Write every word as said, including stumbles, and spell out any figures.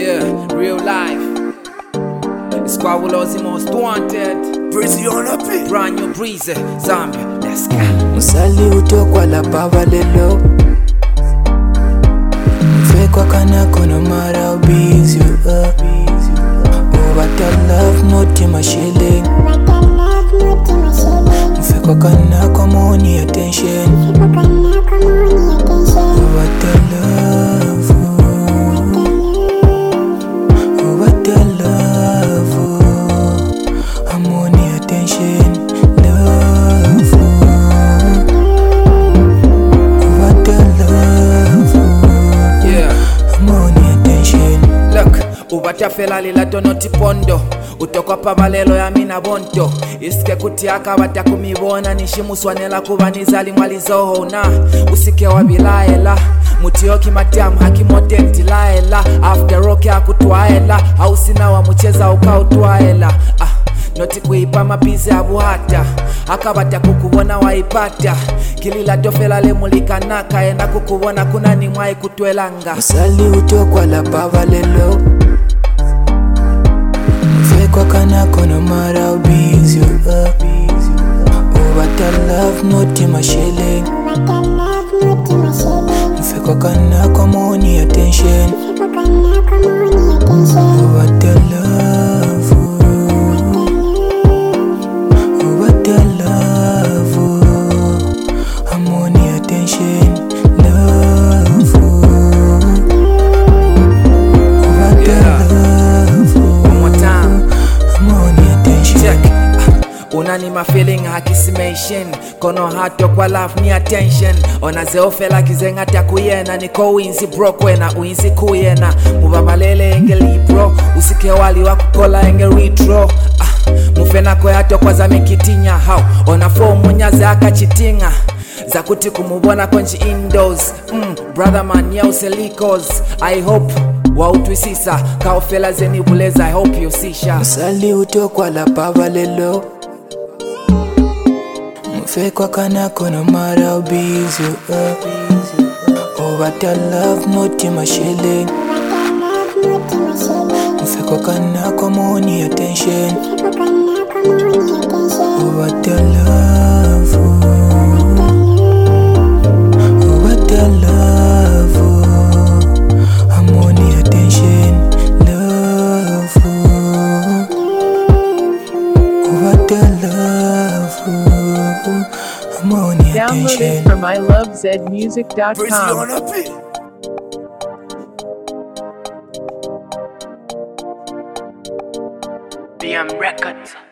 Yeah, real life. Squawulo's the most wanted. Breezy on a beat. Brand new Breezy, Zambia, let's go. Musali utokwa la baba lelo Mfekwa kana kono mara busy uh. Oh what I love not in my shilling Mfekwa kana kwa money attention Oh what I love Oh what I love I'm money attention Love What I love Yeah. I'm money attention Look, ubatafela lila donoti pondo Utokwa pabalelo ya mina bonto Isike kutiaka wata kumibona Nishimuswanela kubanizali mwalizoho na Usike wabilaela Mutioki matiam hakimotenti laela After rock ya kutuaela Hausina wa mucheza ukautuaela Ah, noti kuipa mabizi abuhata Akabata kukubona waipata Kilila dofela le mulikanaka Enda kukubona kuna ni mwai kutuelanga Musali utokwa la baba lelo Mfekwa kana kono mara busy uh. Oh what I love not in my shilling Mfekwa kana kwa money attention Oh what I love Oh what I love I'm money attention Love Oh what I love One more time. I'm money attention Check. Ah, Unani ma feeling hakisimation Kono hato kwa love ni attention Ona zeo fela kizenga takuyena Niko uinzi bro kwena uinzi kuyena Mubabalele enge libro Usike wali wakukola enge retro ah, Mufena kwe hato kwa za mikitinya How ona fo munyaze akachitinga Za kuti kumubona kwenji indoors mm, Brother man ya uselikos I hope wautwisisa Kaofela zeni buleza I hope you sisha Musali utokwa la baba lelo Mfekwa kana kono mara busy uh. Oh what I love not in my shilling Mfekwa kana kwa money attention Oh what I love Oh what I love I'm money attention Love Oh what I love I'm money Download it attention from I love zed music dot Breezy com. on a beat. B M Records.